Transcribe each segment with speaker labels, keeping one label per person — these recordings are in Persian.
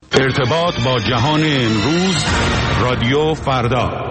Speaker 1: ارتباط با جهان امروز، رادیو فردا.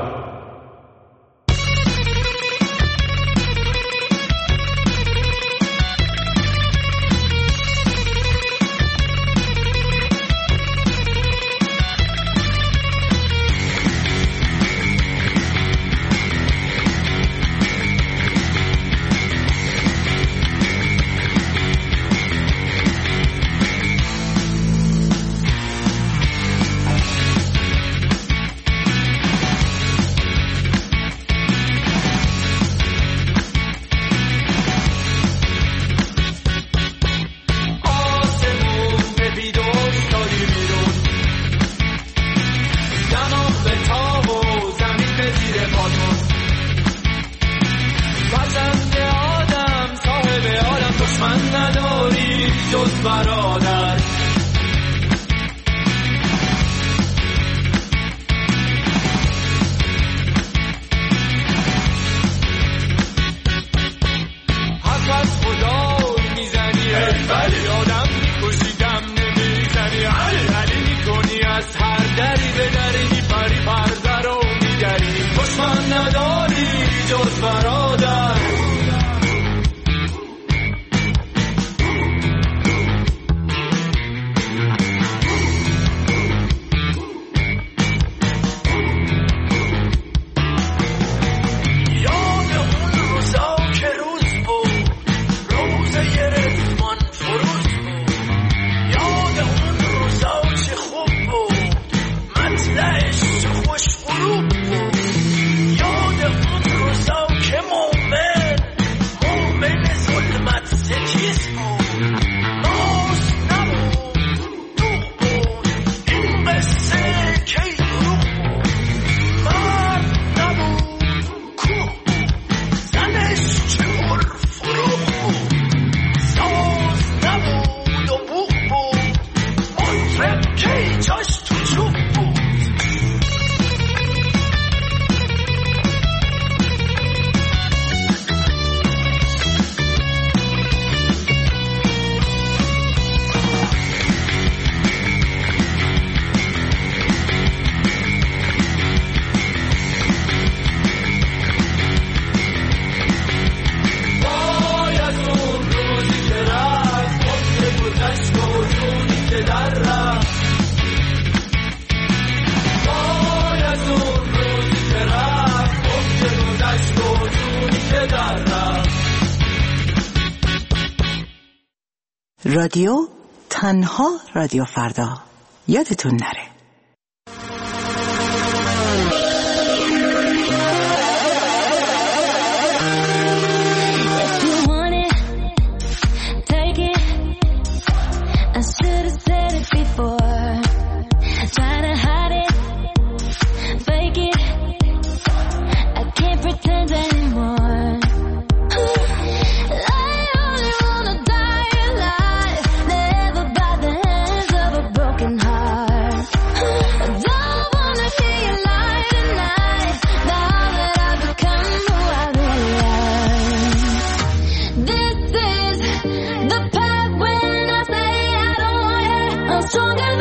Speaker 2: رادیو تنها رادیو فردا، یادتون نره.
Speaker 3: Stronger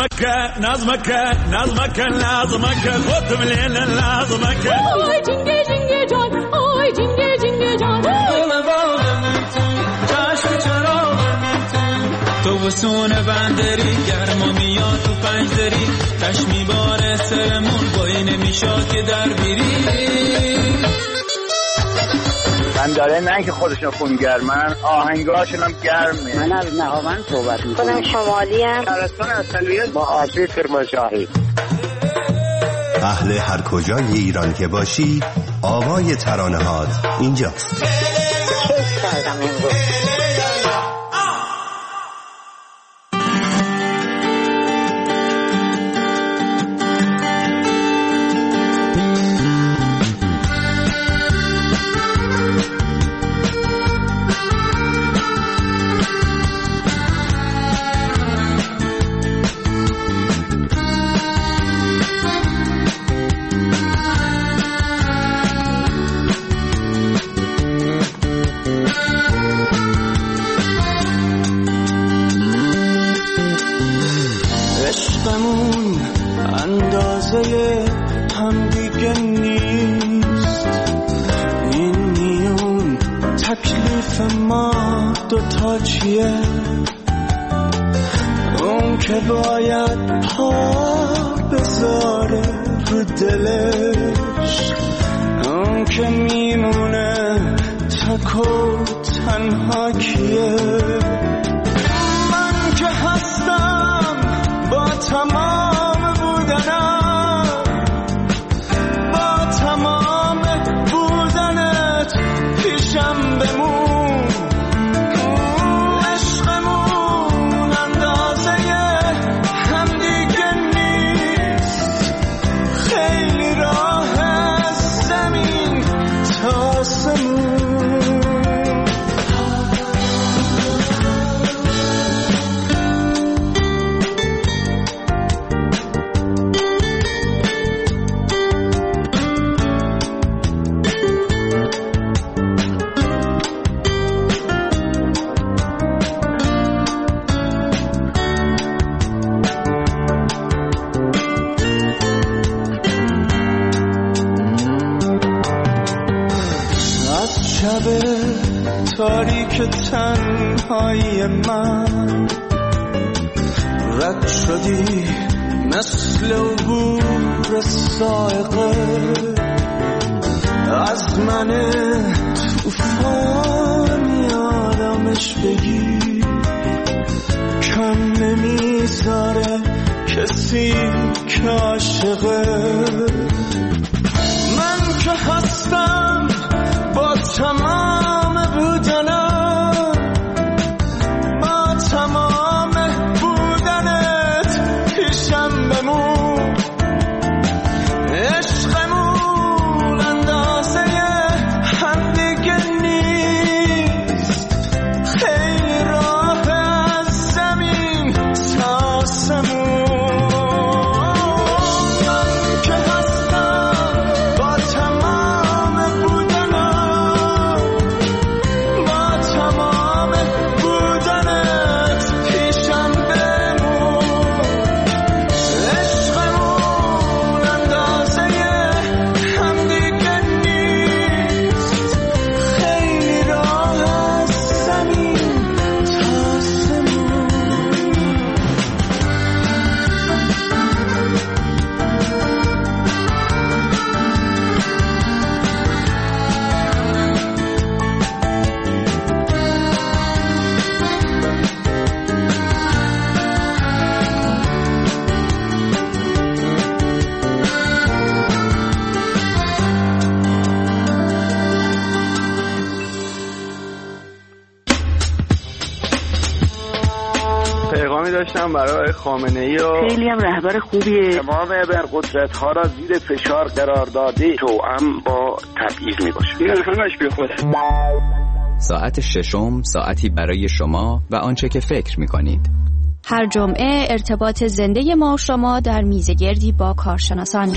Speaker 3: خودم لیل نظمک آی جنگه جنگه جان آی جنگه جنگه جان چشم تو وسون بندری گرما میاد تو پنجدری تشمی باره سرمون بایی نمیشاد که در بیری
Speaker 4: من داره نه که خودشون خونگرمن آهنگاشون هم گرمه.
Speaker 5: من از نهاوند صحبت میکنم.
Speaker 6: خودم شمالی ام.
Speaker 4: شهرستان اصلیت با آبی کرمانشاهی.
Speaker 7: اهل هر کجای ایران که باشی آوای ترانه‌هات اینجاست.
Speaker 6: کیف کردم امروز.
Speaker 3: هم دیگه نیست این میون تکلیف ما دوتا چیه اون که باید پا بذاره رو دلش اون که میمونه تک و تنها کیه من که هستم با تمام بودنم بمون عشقمون اندازه هم دیگه نیست خیلی راه از زمین تا آسمون تاریک تنهایی من رد شدی مثل عبور سائقه از من توفان یادمش بگی کم نمیذاره کسی که عاشقه من که هستم با تمام بودنم با تمام بودنت پیشم بمون عشقمون اندازه هم دیگه نیست خیلی راه از زمین تا آسمون من که هستم با تمام بودنم با تمام بودنت پیشم بمون عشقمون اندازه هم دیگه نیست خیلی راه از زمین تا آسمون
Speaker 4: پیغامی داشتم برای خامنه‌ای و
Speaker 5: خیلی هم رهبر خوبیه
Speaker 4: تمام ابرقدرت‌ها را زیر فشار قرار داده توأم با تبعیض میباشه این همش بی خوده.
Speaker 8: ساعت ششم ساعتی برای شما و آنچه که فکر می‌کنید.
Speaker 9: هر جمعه ارتباط زنده ما و شما در میزگردی با کارشناسان.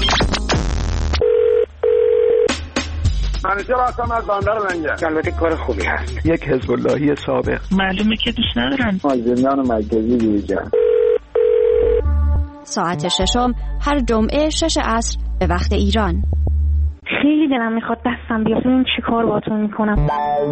Speaker 4: منیژه راستم از بندر لنگه. البته کار خوبی هست. یک حزب اللهی سابق.
Speaker 5: معلومه که دوست ندارن.
Speaker 4: زندان مرکزی بیرجن.
Speaker 9: ساعت ششم هر جمعه 6 عصر به وقت ایران.
Speaker 10: خیلی دلم میخواد دستم بیاد ببینم چی کار باهاتون میکنم.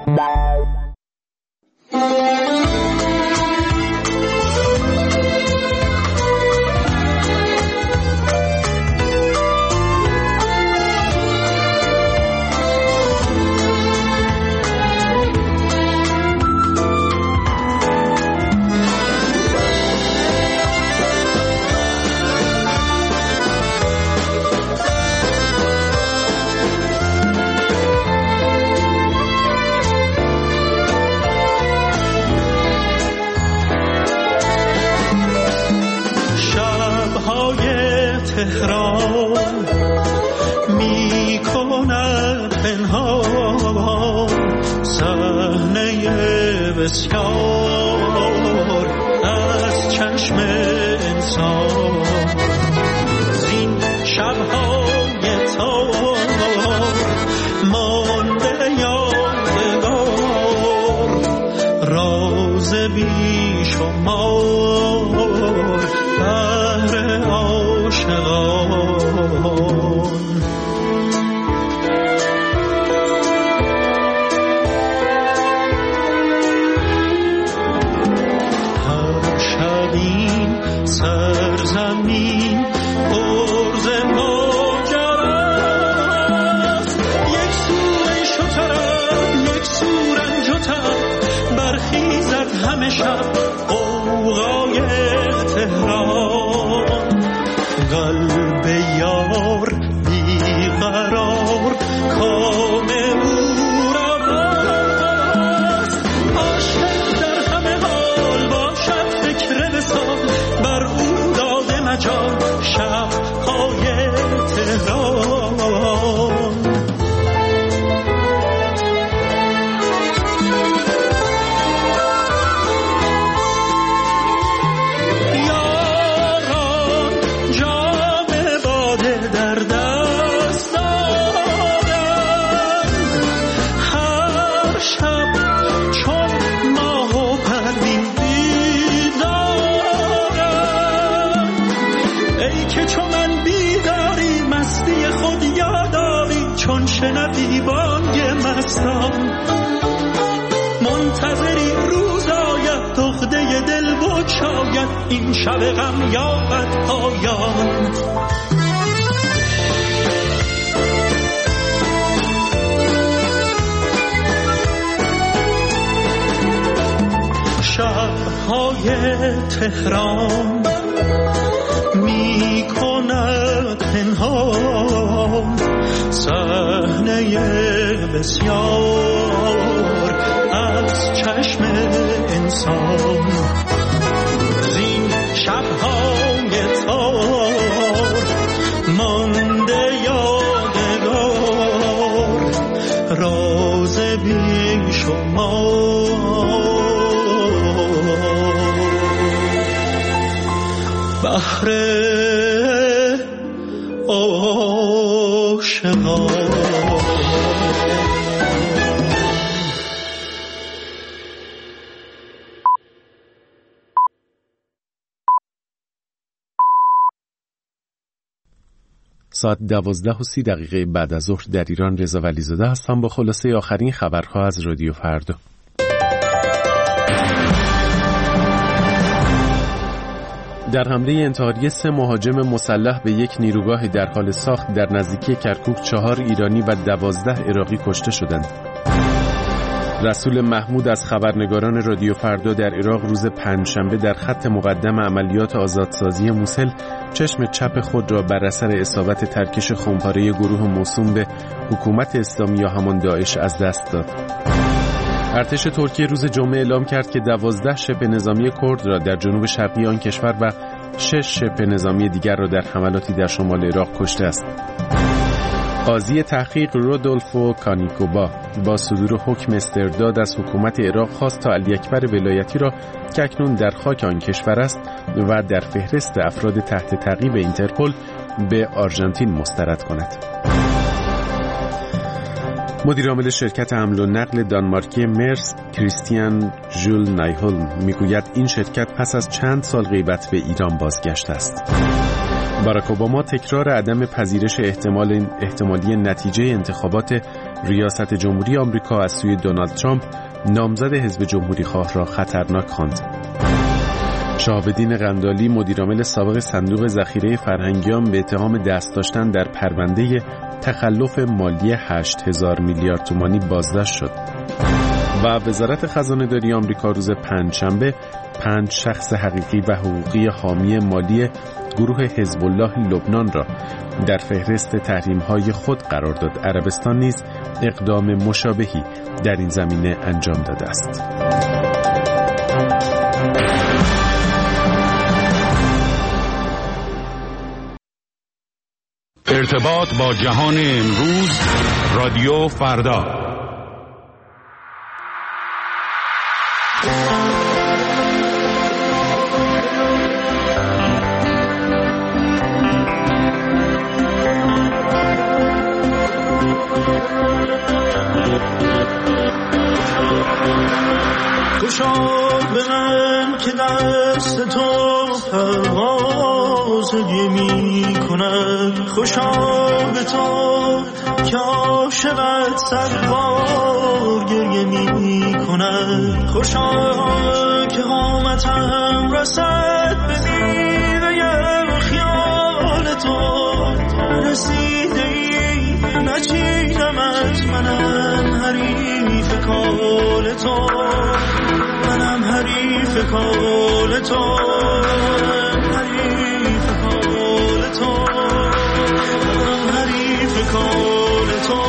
Speaker 3: تهران می کند پنهان صحنه بسیار از چشم انسان. زین شبهای تار مانده یادگار راز بیشمار بهر عاشقان. هر شب این سرزمین پرز ماجراست. یک سو عیش و طرب یک سو رنج و تب برخیزد همه شب غوغای تهران. قلب یار بیقرار کام او را باست. عاشق در همه حال باشد فکر وصال بر او داده مجال شب‌های تهران. شنوی بانگ مستان منتظری روز آید دغده دل بگشاید این شب غم یابد پایان. شب‌های تهران می کند پنهان صحنه بسیار از چشم انسان. زین شب‌های تار مانده یادگار راز بیشمار بهر عاشقان.
Speaker 11: ساعت 12:30 بعد از ظهر در ایران. رضا ولیزاده هستم با خلاصه آخرین خبرها از رادیو فردا. در حمله انتحاری 3 مهاجم مسلح به یک نیروگاه در حال ساخت در نزدیکی کرکوک 4 ایرانی و 12 عراقی کشته شدند. رسول محمود از خبرنگاران رادیو فردا در عراق روز پنجشنبه در خط مقدم عملیات آزادسازی موصل چشم چپ خود را بر اثر اصابت ترکش خمپاره گروه موسوم به حکومت اسلامی یا همان داعش از دست داد. ارتش ترکیه روز جمعه اعلام کرد که 12 شبه نظامی کرد را در جنوب شرقی آن کشور و 6 شبه نظامی دیگر را در حملاتی در شمال عراق کشته است. قاضی تحقیق رودولفو کانیکوبا با صدور حکم استرداد از حکومت عراق خواست تا علی اکبر ولایتی را که اکنون در خاک آن کشور است و در فهرست افراد تحت تعقیب اینترپل به آرژانتین مسترد کند. مدیرعامل شرکت حمل و نقل دانمارکی مرس کریستیان ژول نایهولم میگوید این شرکت پس از چند سال غیبت به ایران بازگشته است. باراک اوباما تکرار عدم پذیرش احتمالی نتیجه انتخابات ریاست جمهوری آمریکا از سوی دونالد ترامپ نامزد حزب جمهوری خواه را خطرناک خواند. شهاب‌الدین قندالی مدیرعامل سابق صندوق ذخیره فرهنگیان به اتهام دست داشتن در پرونده تخلف مالی 8,000 میلیارد تومانی بازداشت شد. و وزارت خزانه‌داری آمریکا روز پنجشنبه 5 شخص حقیقی و حقوقی حامی مالی گروه حزب الله لبنان را در فهرست تحریم‌های خود قرار داد. عربستان نیز اقدام مشابهی در این زمینه انجام داده است.
Speaker 1: ارتباط با جهان امروز، رادیو فردا.
Speaker 3: خوشا به من که دست تو پرواز می کند، خوشا به تو که عاشقت صد بار گریه می کند، خوشا که قامتم رسد به میوه خیال تو، رسیده ای نچیدمت، منم حریف کال تو، منم حریف کال تو، حریف کال تو، منم حریف کال تو.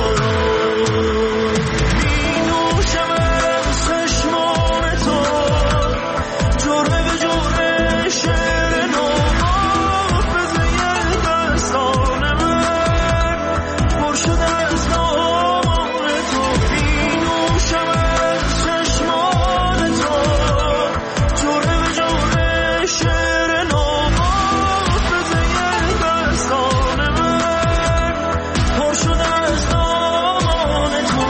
Speaker 3: می نوشم از چشمان تو، جرعه به جرعه شعر نو، حافظه دستان من پر شده از نام تو. می نوشم از چشمان تو، جرعه به جرعه شعر نو، حافظه دستان من پر شده از نام تو.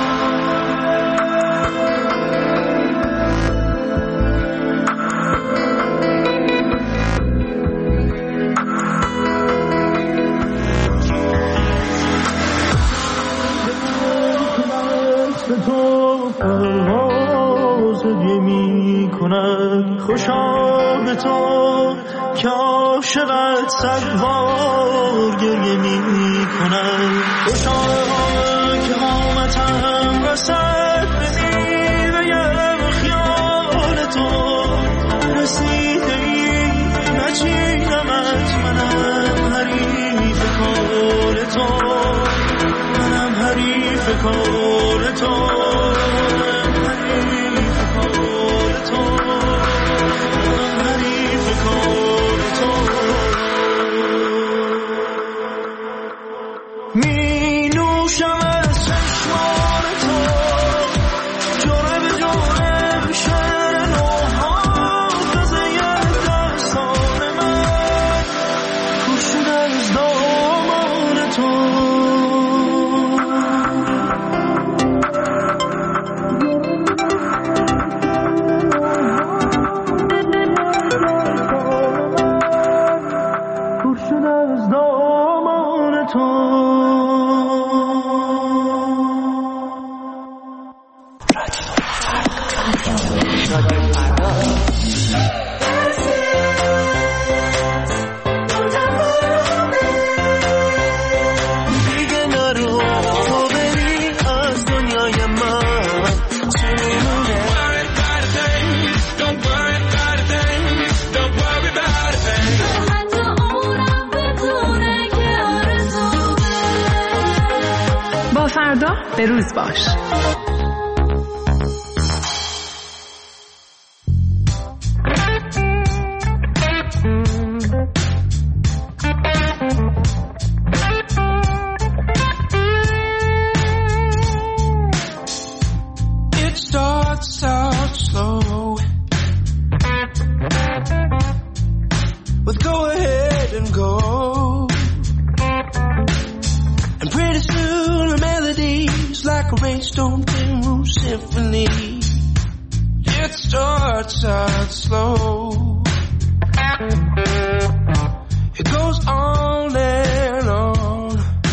Speaker 3: دست تو پرواز می کند، خوشا به تو که عاشقت صد بار گریه می کند، خوشا که قامتم رسد به میوه خیال تو، رسیده ای نچیدمت، منم حریف کال تو، منم حریف کال تو، حریف کال تو، منم حریف کال تو. می نوشم از چشمان تو، جرعه به جرعه شعر نو، حافظه دستان من پر شده از دامان تو.
Speaker 12: فردا به روز باش.
Speaker 3: It starts out slow with go ahead and go, and pretty soon a melody me. It starts out slow. It goes on and on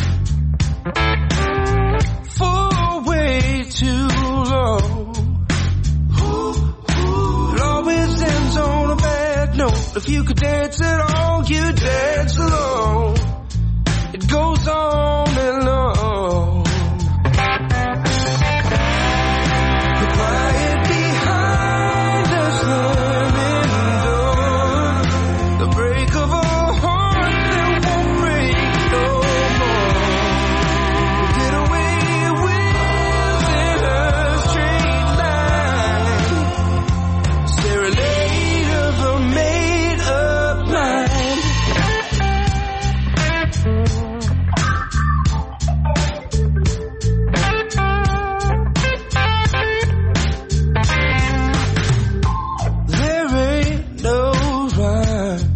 Speaker 3: for way too long. It always ends on a bad note. If you could dance at all, you dance alone. It goes on and on. The quiet behind the slamming door, the break of a heart that won't break no more. Getaway wheels in a straight line, serenade of a made-up mind. There ain't no rhyme,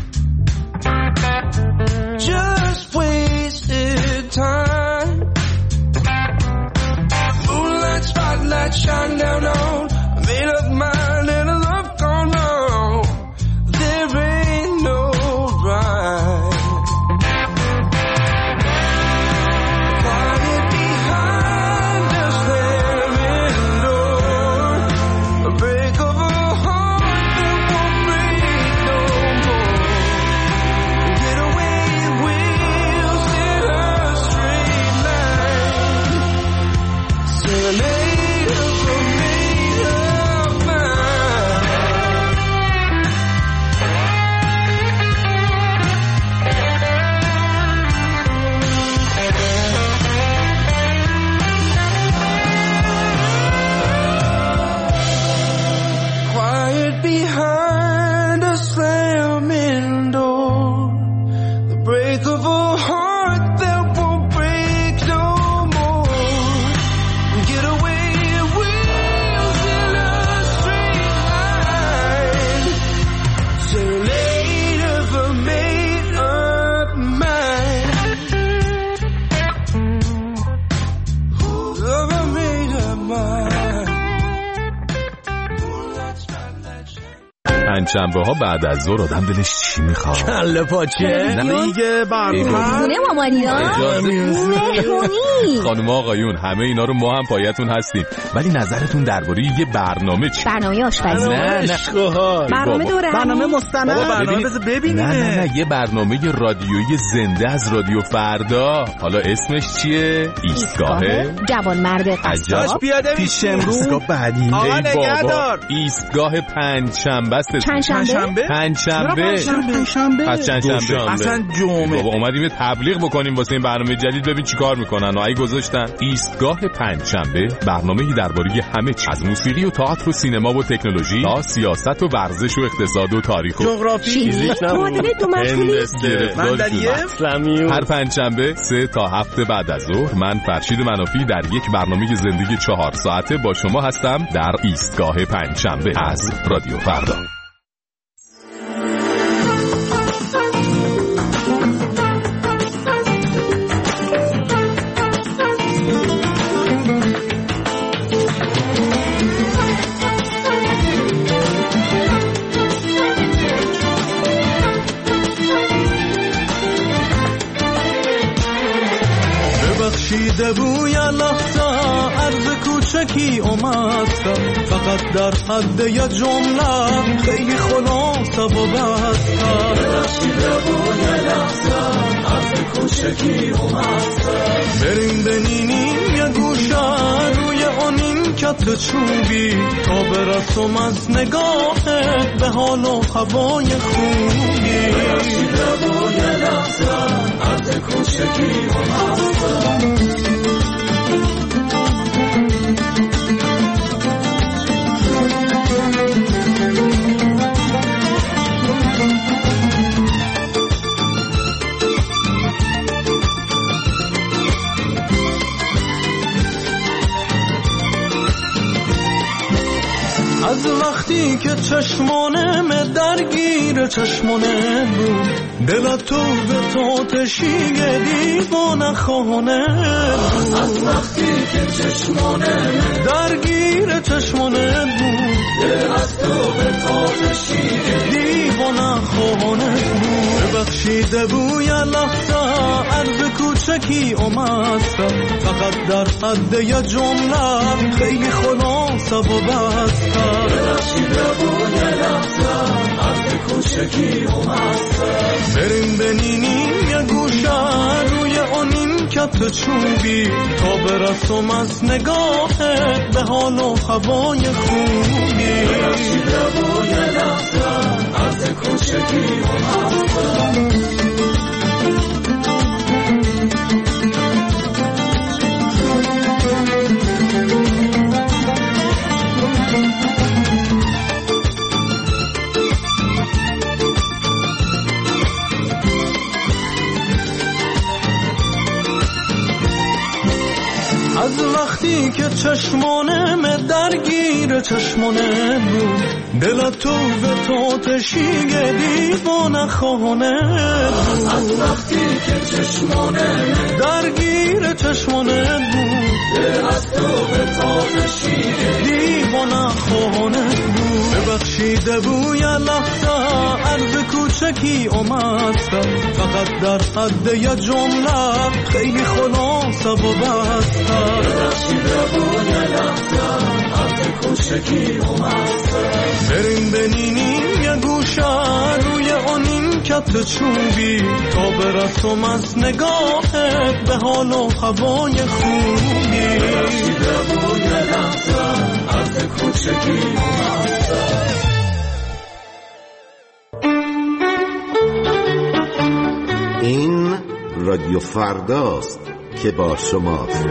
Speaker 3: just wasted time. Moonlight spotlight shine down on a made-up mind and a love gone wrong. There ain't no rhyme. Quiet behind the slamming door, a break of a heart that won't break no more. Getaway wheels in a straight line, serenade of a made-up mind. Quiet behind a slamming door, the break of a heart that won't break no more. Getaway wheels in a straight line, serenade of a made-up mind. Of a made-up mind.
Speaker 11: پنجشنبه ها بعد از ظهر آدم دلش چی میخواد؟
Speaker 13: کله پاچه دیگه برنامه
Speaker 9: خونه مامانینا
Speaker 11: خانم آقایون همه اینا رو ما هم پایتون هستیم، ولی نظرتون درباره یه برنامه چی؟
Speaker 9: برنامه آشپزی،
Speaker 13: برنامه
Speaker 9: دورهمی،
Speaker 13: برنامه مستند، برنامه بذار ببینیم.
Speaker 11: نه یه برنامه رادیویی زنده از رادیو فردا. حالا اسمش چیه؟ ایستگاه
Speaker 9: جوانمرد قصاب،
Speaker 13: پیاده پیش امروز ایستگاه بعدی. آقا نگهدار.
Speaker 11: ایستگاه پنجشنبه است.
Speaker 9: پنجشنبه
Speaker 11: پس چندشنبه
Speaker 13: اصلا جمعه.
Speaker 11: بابا اومدیم تبلیغ بکنیم واسه این برنامه جدید، ببین چیکار میکنن. اگه گذاشتن ایستگاه پنجشنبه، برنامه‌ای درباره همه چیز، از موسیقی و تئاتر و سینما و تکنولوژی تا سیاست و ورزش و اقتصاد و تاریخ و
Speaker 13: جغرافی،
Speaker 9: معادله دو مشغولی،
Speaker 11: هر پنجشنبه 3 تا 7 بعد از ظهر من فرشید منافی در یک برنامه زندگی 4 ساعته با شما هستم در ایستگاه پنجشنبه از رادیو فردا.
Speaker 3: بخشیده بوی لحظه عرض کوچکی اومد، فقط در حد یه جمله خیلی خلاصه و بسته. بخشیده بوی لحظه عرض کوچکی اومد، بریم بنینیم یه گوشه روی آنین کتر چوبی تا برسم از نگاهت به حال و هوای خوبی. بخشیده بوی لحظه عرض کوچکی اومد. از از وقتی که چشمانم درگیر چشمانه بود، دلت تو به تو تشیه دیوانه خانه بود. از وقتی که چشمانم درگیر چشمانه بود، دلت تو به تو تشیه دیوانه خانه بود. ببخشیده بوی لحظه عرض کوچکی اومدم، فقط در حد یه جمله خیلی خلاصه و بستم. ببخشیده بوی لحظه عرض کوچکی اومدم، بریم بنینیم یه گوشه روی آنین کت چوبی، تا برسم از نگاهت به حال و هوای خوبی. ببخشیده بوی لحظه عرض کوچکی اومدم. از وقتی که چشمانم درگیر چشمانه بود، دلت تو به تو تشیه دیوانه خانه بود. از وقتی که چشمانم درگیر چشمانه بود، دلت تو به تو تشیه دیوانه خانه بود. ببخشیده بوی لحظه عرض کوچکی اومدم، فقط در حد یه جمله خیلی خلاصه و بستم. ببخشیده بوی لحظه عرض کوچکی اومدم، بریم بنینیم یه گوشه روی آنین کت چوبی، تا برسم از نگاهت به حال و هوای خوبی. ببخشیده بوی لحظه عرض کوچکی اومدم.
Speaker 14: این رادیو فرداست که با شماست.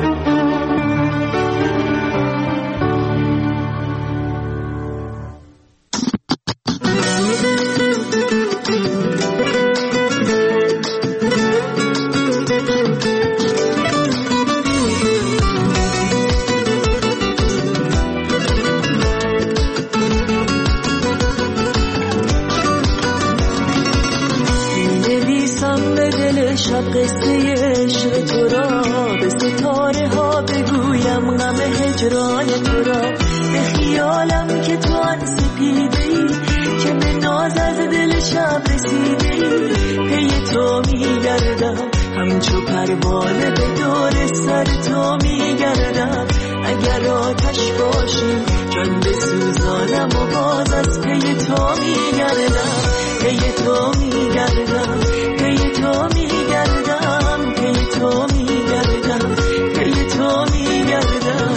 Speaker 15: شب قصه عشق تو را به ستاره ها بگویم، غم هجران تو را به خیالم که تو آن سپیده ای که به ناز از دل شب رسیده ای. پی تو میگردم همچو پروانه به دور سر تو میگردم، اگر آتش باشی جان بسوزانم و باز از پی تو میگردم. پی تو میگردم، پی تو میگردم، پی تو میگردم، پی تو میگردم.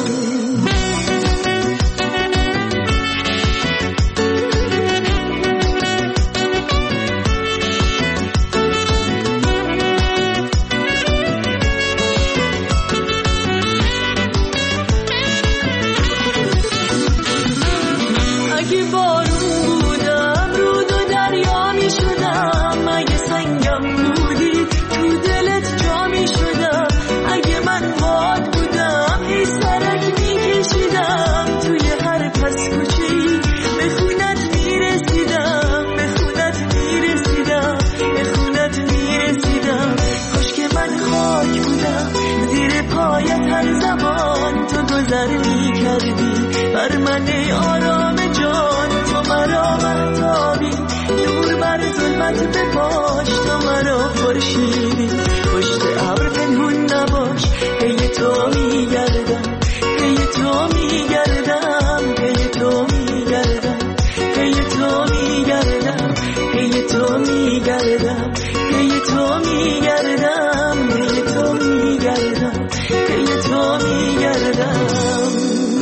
Speaker 15: اگه بارون بودم رود و دریا می شدم، اگه سنگم بودی تو دلت جا می شدم، اگه من باد بودم هی سرک می کشیدم، توی هر پس کوچه‌ای به خونت می رسیدم، به خونت می رسیدم، به خونت می رسیدم. کاش که من خاک بودم زیر پایت هر زمان تو گذر می کردی بر من ای آرام جان. تو مرا مهتابی نور بر ظلمت بپاش، تو مرا خورشیدی پشت ابر پنهون نباش. پی تو میگردم، پی تو میگردم، پی تو میگردم، پی تو میگردم، پی تو میگردم، پی تو میگردم، پی تو میگردم، پی تو میگردم.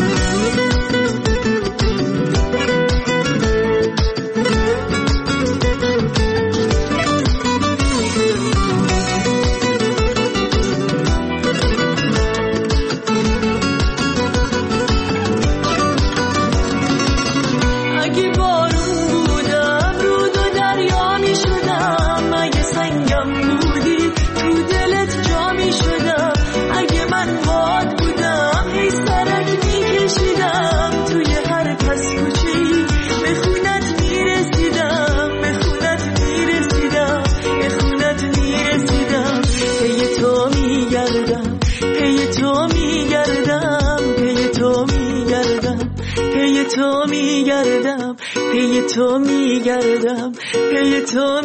Speaker 15: اگه بارون بودم رود و دریا می شدم، اگه سنگم بودی تو دلت جا تو میگردم، پی تو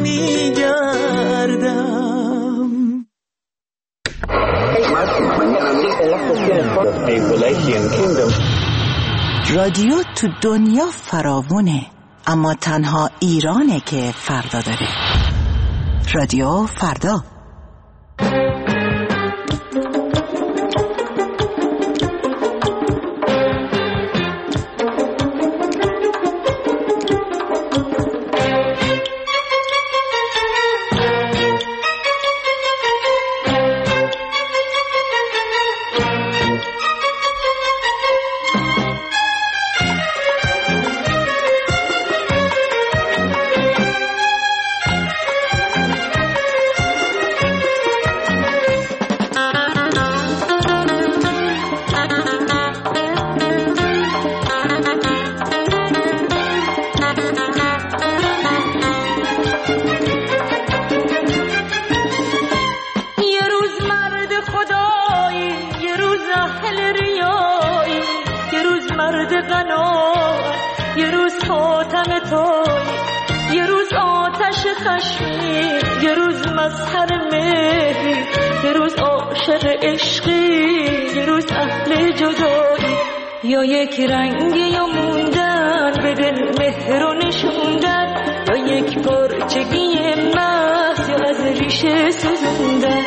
Speaker 15: میگردم.
Speaker 2: رادیو تو دنیا فراوونه، اما تنها ایرانه که فردا داره. رادیو فردا.
Speaker 15: یا یک رنگی یا موندن به دل مهر و نشوندن، یا یک پرچگی محض یا از ریشه سوزوندن.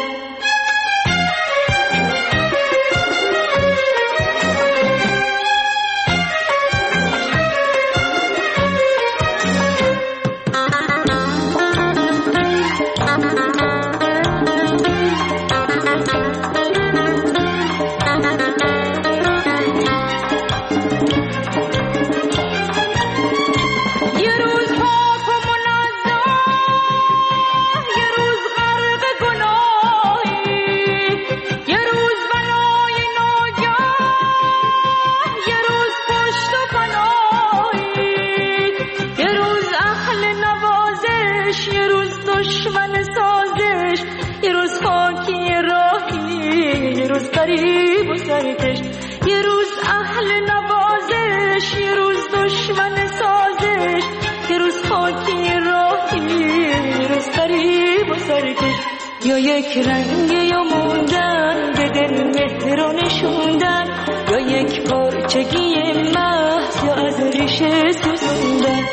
Speaker 15: یه روز اهل نوازش، یه روز دشمن سازش، یه روز خاکی راهی، یه روز غریب و سرکش. یا یک رنگ یا موندن به دل مهر و نشوندن، یا یک پرچگی محض یا از ریشه سوزوندن.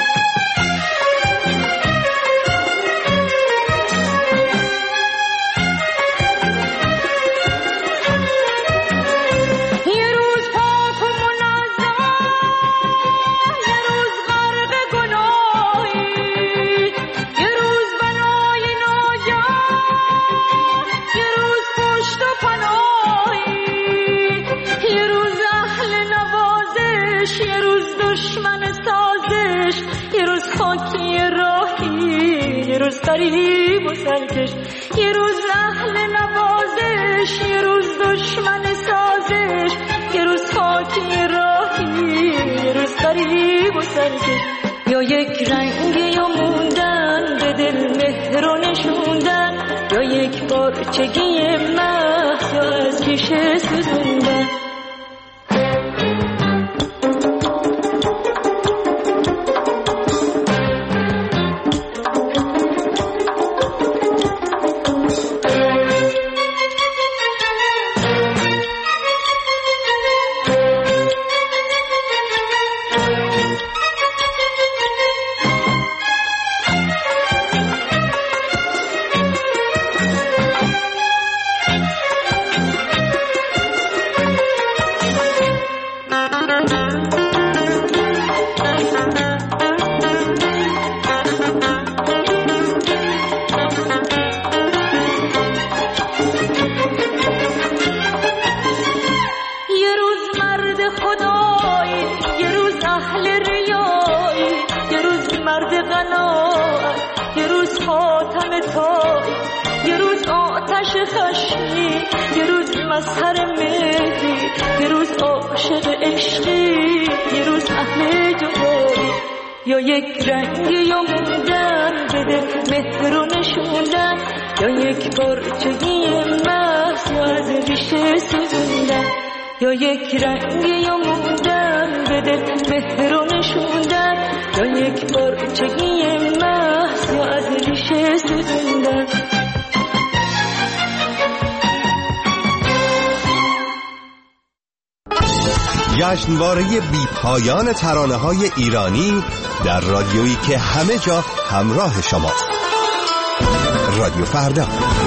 Speaker 15: غریب و سرکش، یه روز اهل نوازش، یه روز دشمن سازش، یه روز خاکی راهی، یه روز غریب و سرکش. یا یک رنگ یا موندن به دل مهر و نشوندن، یا یک پرچگی محض یا از ریشه سوزوندن. یا یک رنگ یا موندن به دل مهر و نشوندن، یا یک پرچگی محض یا از ریشه سوزوندن. یا یک رنگ یا موندن به دل مهر رو نشوندن، یا یک بار چگی محض یا از ریشه سوزوندن.
Speaker 7: جشنواره بی‌پایان ترانه‌های ایرانی در رادیویی که همه جا همراه شماست. رادیو فردا.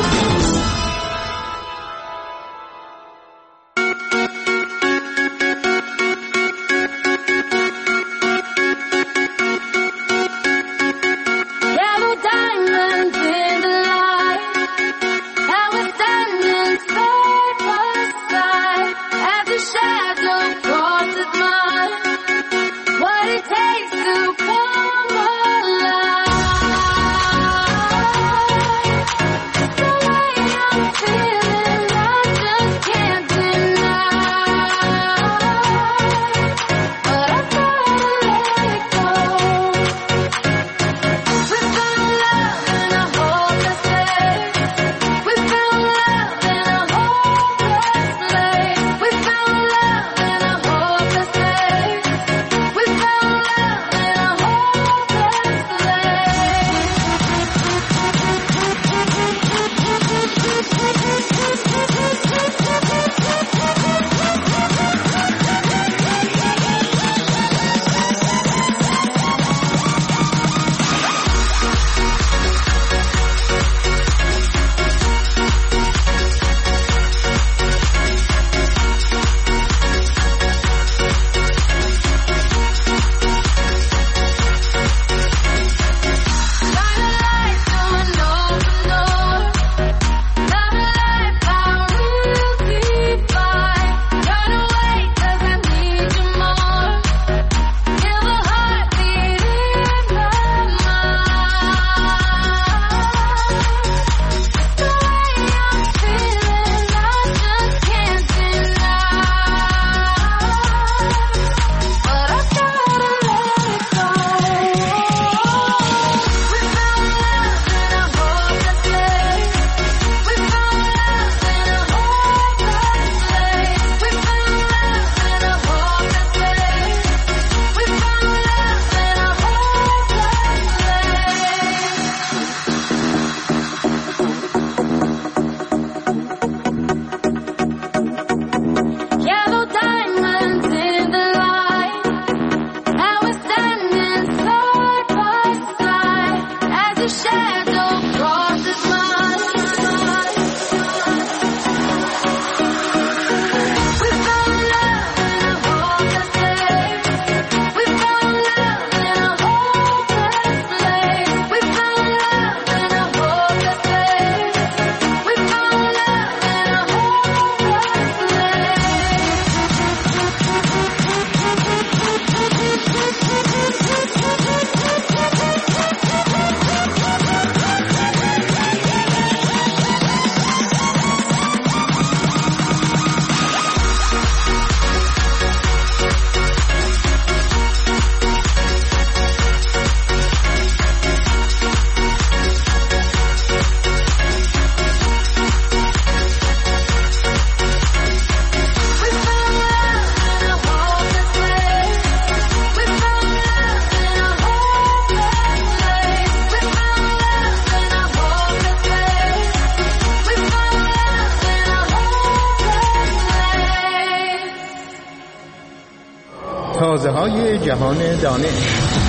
Speaker 16: تازه‌های جهان دانش.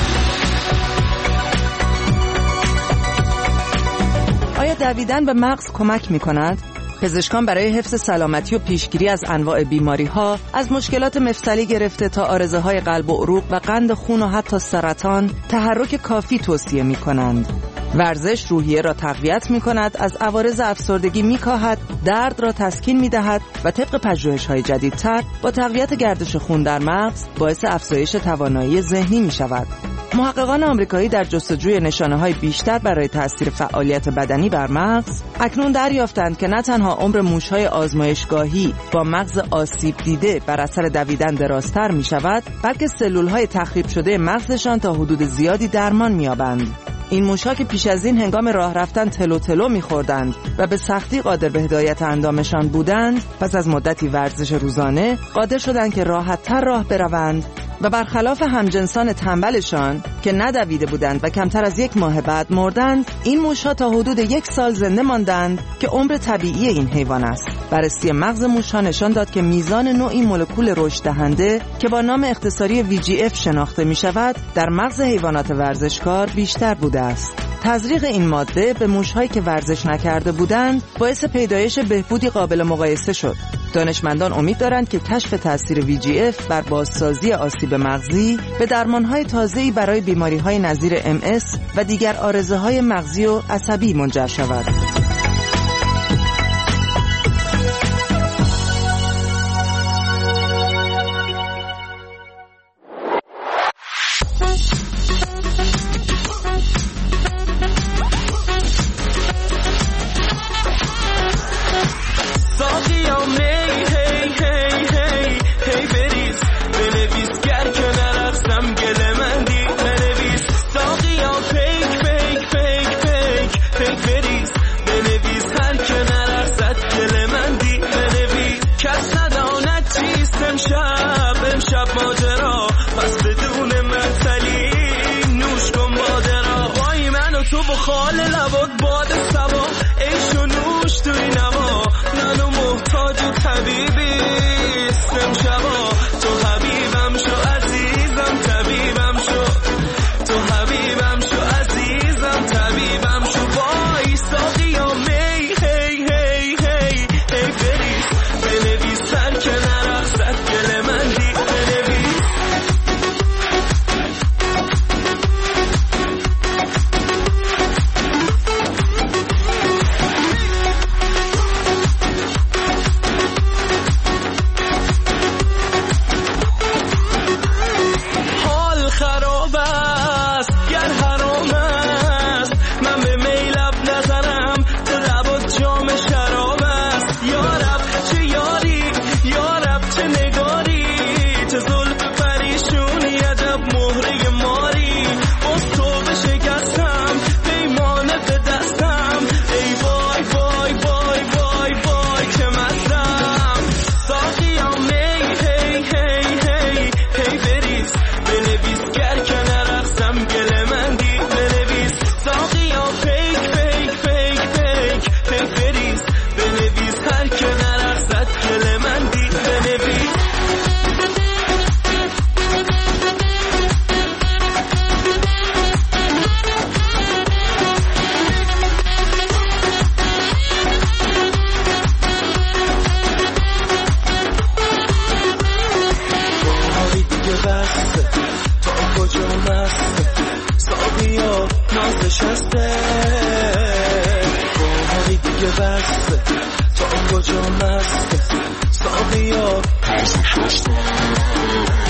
Speaker 17: آیا دویدن به مغز کمک می‌کند؟ پزشکان برای حفظ سلامتی و پیشگیری از انواع بیماری‌ها، از مشکلات مفصلی گرفته تا عارضه‌های قلب و عروق و قند خون و حتی سرطان، تحرک کافی توصیه می‌کنند. ورزش روحیه را تقویت می‌کند، از عوارض افسردگی می‌کاهد، درد را تسکین می‌دهد و طبق پژوهش‌های جدیدتر با تقویت گردش خون در مغز باعث افزایش توانایی ذهنی می‌شود. محققان آمریکایی در جستجوی نشانه‌های بیشتر برای تأثیر فعالیت بدنی بر مغز اکنون دریافتند که نه تنها عمر موش‌های آزمایشگاهی با مغز آسیب دیده بر اثر دویدن درازتر می‌شود، بلکه سلول‌های تخریب شده مغزشان تا حدود زیادی درمان می‌یابند. این موش‌ها که پیش از این هنگام راه رفتن تلو تلو می‌خوردند و به سختی قادر به هدایت اندامشان بودند، پس از مدتی ورزش روزانه قادر شدند که راحت‌تر راه بروند و برخلاف همجنسان تنبلشان که ندویده بودند و کمتر از 1 ماه بعد مردند، این موش‌ها تا حدود 1 سال زنده ماندند که عمر طبیعی این حیوان است. بررسی مغز موش‌ها نشان داد که میزان نوعی مولکول رشد دهنده که با نام اختصاری VGF شناخته می‌شود در مغز حیوانات ورزشکار بیشتر بوده است. تزریق این ماده به موش‌هایی که ورزش نکرده بودند باعث پیدایش بهبودی قابل مقایسه شد. دانشمندان امید دارند که کشف تاثیر VGF بر بازسازی آسیب مغزی به درمان‌های تازه‌ای برای بیماری‌های نظیر MS و دیگر عارضه‌های مغزی و عصبی منجر شود.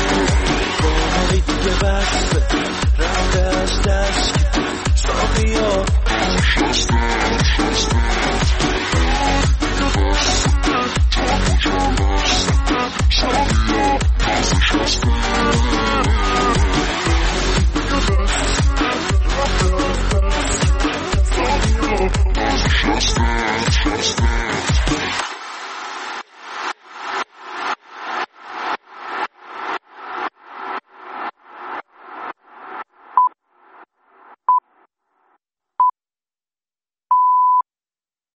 Speaker 3: دیگه بس رفتش دشت ساقی ها